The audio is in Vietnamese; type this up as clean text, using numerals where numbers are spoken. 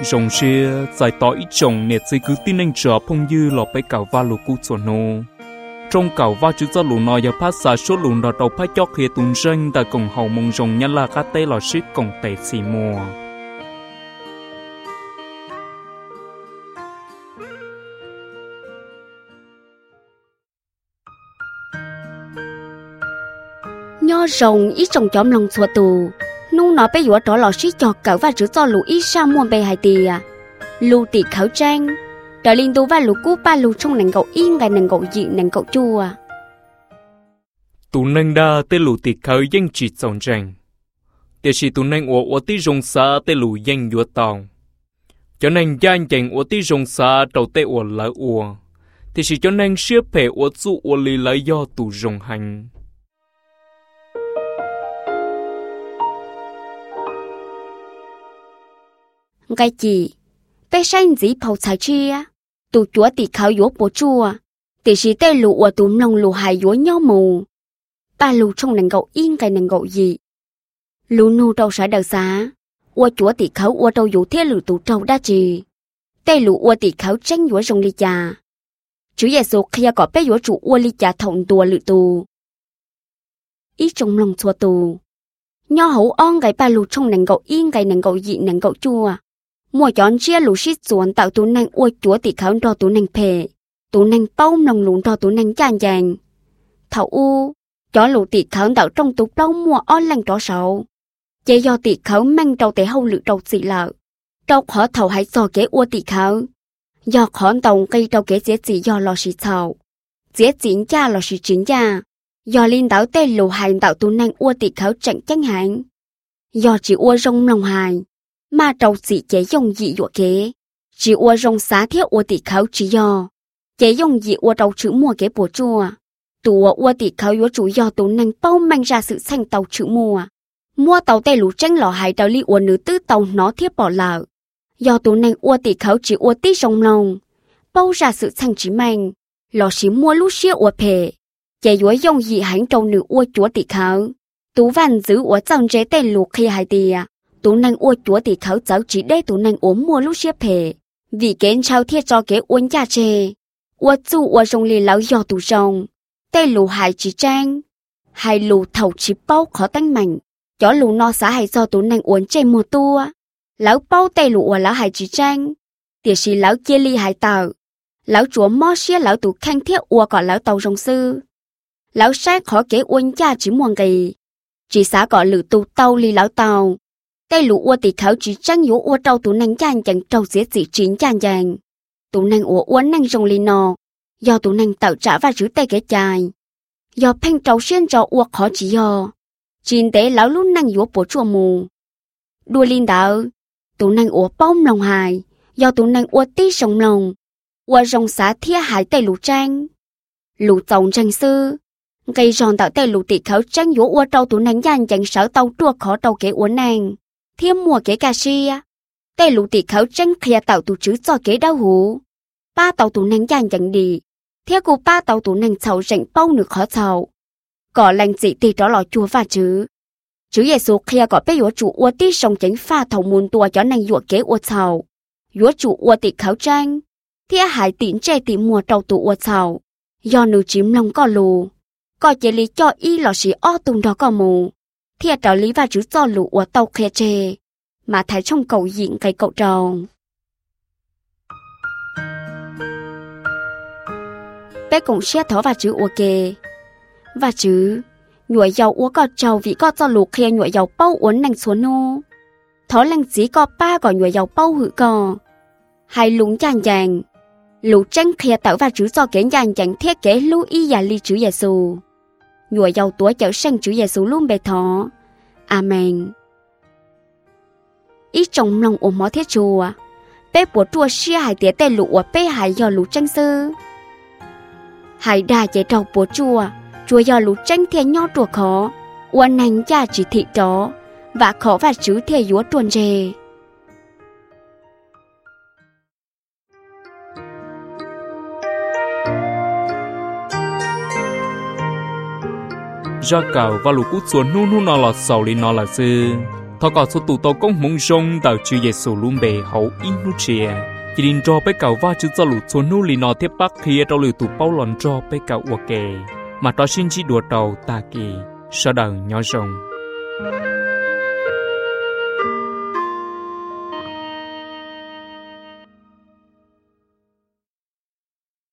rồng xia giải tỏ ít chồng nè xây cứ tin anh trở phong dư lọ bay cào va lù cú chuẩn nô trong cào va chữ cho lù nọ giờ phát xả số lù nọ đầu phát chóc hệ tùng ranh tại cổng hậu mông rồng nhân là cá tê lò xít cổng tệ xì mùa nho rồng ít trồng chóm lòng xua tù nung nó bây giờ đó lò xí cho cậu và chữ cho lũ ít sao muôn bề hai tì à lũ tì khẩu trang đợi linh tu và lũ cú ba lũ trong nền cậu yên ngày nền cậu dị nền cậu chua tụ nành đa tê lũ tì khẩu danh chỉ trồng rành tê chỉ tụ nành ủa tí rồng xa tê lũ danh dúa tòng cho nành danh chành ủa tí rồng xa đầu tê ủa lỡ ủa tê chỉ cho nành xếp phê ủa dụ ủa lì lấy do tụ rồng hành cái gì bé sinh gì phao trái chia tụ chúa tị khảo yếu bố chua tị chỉ tê lụ ở tụ lòng lụ hài yếu nhau mù ba lụ trong nền gậu yên cái nền gậu gì lụ nô đâu sẽ đào xá ở chúa tị khảo ở đâu yếu thế lụ tụ trâu đa trì tê lụ ở tị khảo tranh yếu rong ly trà chú Giêsu khi có bé yếu chủ ở ly trà thòng tua lụ tù ít trong lòng chua tù nho hậu on cái ba lụ trong nền gậu yên cái nền gậu gì nền gậu chua mua chọn chia lũ xít chuẩn tạo tụ năng uo chúa tị khảo đo tụ năng phê tụ năng bao nòng lụn đo tụ năng chan chàng thảo u chọn lũ tị khảo tạo trong tụ bao mua on lăng trọ sầu chỉ do tị khảo mang đầu để hậu lự đầu xị lợ đầu khó thầu hãy so kế uo tị khảo do khó tàu cây đầu kế dễ chỉ do lò xị thầu dễ chính cha lò xị chính cha do linh tạo tê lũ hành tạo tụ năng uo tị khảo chẳng chẳng hạn do chỉ uo rong lòng hài mà đầu chỉ chế dùng dị dụ kế chỉ ua rong xá thiết ua tị khảo chỉ do chế dùng dị ua đầu chữ mua kế bổ chua tụ ua tị khảo yếu chủ do tụ năng bao mang ra sự xanh tàu chữ mua tàu tê lũ tranh lò hài tàu li ua nữ tư tàu nó thiết bỏ lợ do tụ năng ua tị khảo chỉ ua tí rong lòng bao ra sự xanh chỉ mang lò xí mua lú xía ua phê chế yếu dùng dị hành trâu nữ ua chúa tị khảo tú văn giữ ua chồng chế tê lũ khi hai tì tụ năng uo chúa tị khảo cháu chỉ để tụ năng ốm mua lúc xếp phê vì kén trao thiết cho kế uốn cha chê uo chu uo rong lì lão do tụ rong tê lù hài chỉ trang hai lù thầu chỉ bao khó tánh mạnh chó lù no xá hay do tụ năng uốn chê mùa tua lão bao tê lù uo lão hài chỉ trang tiệt sĩ lão chia ly hài tàu lão chúa mò xía lão tụ khang thiết uo gọi lão tàu rong sư lão sát khó kế uốn cha chỉ muôn kỳ chỉ xá gọi lử tụ tàu ly lão tàu tê lũ uo tị khảo chỉ tranh yếu uo trâu tụ năng chan chẳng trâu dễ chỉ chín chan chàng tụ năng uo năng rong li nọ do tụ năng tạo trả và giữ tay cái chài do phanh trâu xuyên cho uo khó chỉ do chín tế lão lúc năng yếu bổ chua mù đua linh đạo tụ năng uo bông lòng hài do tụ năng uo tí sông lòng uo rong xá thia hài tê lũ trang lũ tổng tranh sư cây giòn tạo tê lũ tị khảo tranh yếu uo trâu tụ năng chan chẳng sợ tàu chua khó trâu kế uo nàng thiêm mùa kế cà xì tê lũ tị khảo tranh khía tạo tụ chữ cho kế đau hú ba tàu tụ năng chan chẳng đi theo cụ ba tàu tụ năng chầu rảnh bao nước khó chầu có lành dị tị đó lò chua và chữ Giêsu khía có bé yếu chủ uo tí sông chánh pha thầu môn tua cho năng yếu kế uo chầu yếu chủ uo tị khảo tranh theo hải tín trẻ tị mùa trâu tụ uo chầu do nữ chím lòng có lù có chế lý cho y lò xí o tung đó có mù thiệt đạo lý và chữ do lũ của tàu khe chê mà thấy trong cầu diện cái cậu tròn bé cũng xe thỏ và chữ ua kê và chữ nhuệ dầu ua có trầu vì có do lũ khe nhuệ dầu bao uốn nành xuống nô thỏ lăng chỉ có ba có nhuệ dầu bao hữu có hai lúng chàng chàng lũ tranh khe tạo và chữ do kén chàng chàng thiết kế lưu y và ly chữ Giêsu nhuệ dầu túa chở sang chữ Giêsu luôn bề thỏ Amen. Ít trong lòng ổn mó thiết chùa bé bố chùa xia hải tía tê lũ ở bé hải do lũ tranh sư hải đà chế đầu bố chùa do lũ tranh thiên nho chùa khó uan nành cha chỉ thị đó và khó và chữ thề yếu tuần rề ra cào và lũ cút xuống nu nu nó là sầu li nó là sư thọ có số tụ tàu công mong rong tàu chữ Giêsu luôn bề hậu in nu chia chỉ định cho bé cậu va chữ cho lụt số nu lì nọ tiếp bắc kia tàu lụt tụ bao lòn cho bé cậu ok mà tao xin chỉ đùa tàu ta kỳ sau đầu nhỏ rồng